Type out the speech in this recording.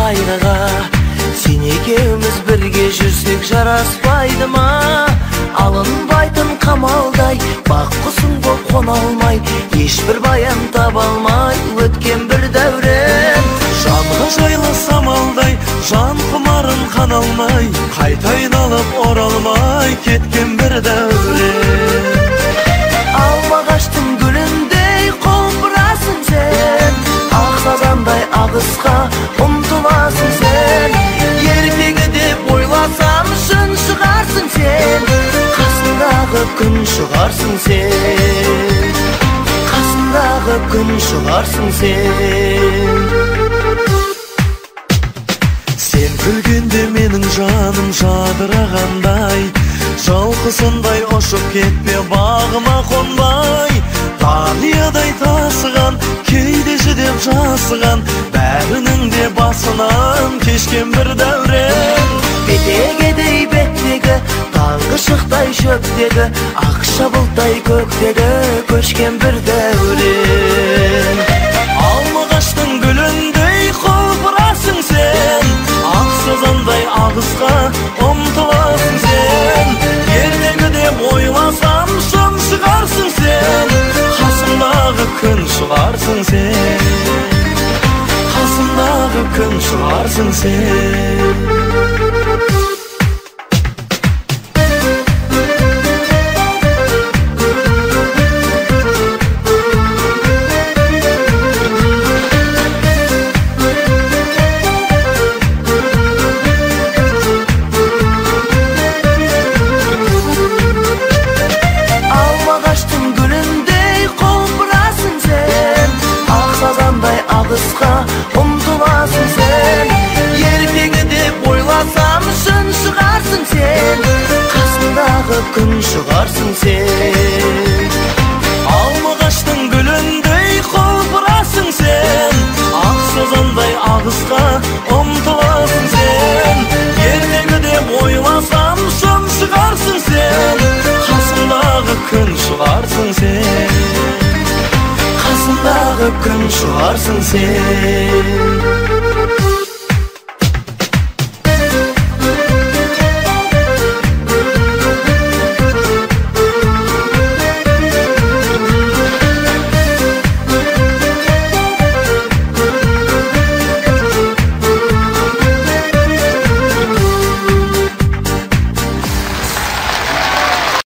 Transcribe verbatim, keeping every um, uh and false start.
кайгыга. Сен экеумиз бирге жүрсек жараспайды ма? Алынбайтын камалдай бак кусуң боп кона алмай, эч бир баян таба алмай өткөн бир дәурен. Жанга жайлы самалдай жан кумарын кана алмай, кайта айналып оралмай кеткен бир дәурен. Алмагаштын гүлүндөй колпурасың сен, ак сазандай агыска умтуласың сен. Эртеге деп ойласам шын чыгарсың сен, касымдагы күн чыгарсың сен, касымдагы күн чыгарсың сен. Сен күлгенде менің жаным жадырагандай, жалқысындай ұшып кетпе бағыма қонбай. Талиядай тасыған, кейде жүдеп жасыған, бәрінің де басынан кешкен бір дәурен. Бетегедей беттегі, таңғы шықтай шөптегі, ақша бұлттай көктегі көшкен бір дәурен. Алмағаштың гүліндей құлпырасың сен, ақ сазандай ағысқа ұмтыласың сен. Ертегі деп ойласам шын шығарсың сен, қасымдағы күн шығарсың сен, қасымдағы күн шығарсың сен. Umtulasın sen, ertegi dep oylasam şın çıgarsın sen, kasımdagı gün çıgarsın sen. Алмағаштың гүліндей құлпырасың сен, ақ сазандай ағысқа ұмтыласың сен. Ертегі деп ойласам шын шығарсың сен, қасымдағы күн шығарсың сен, қасымдағы күн шығарсың сен.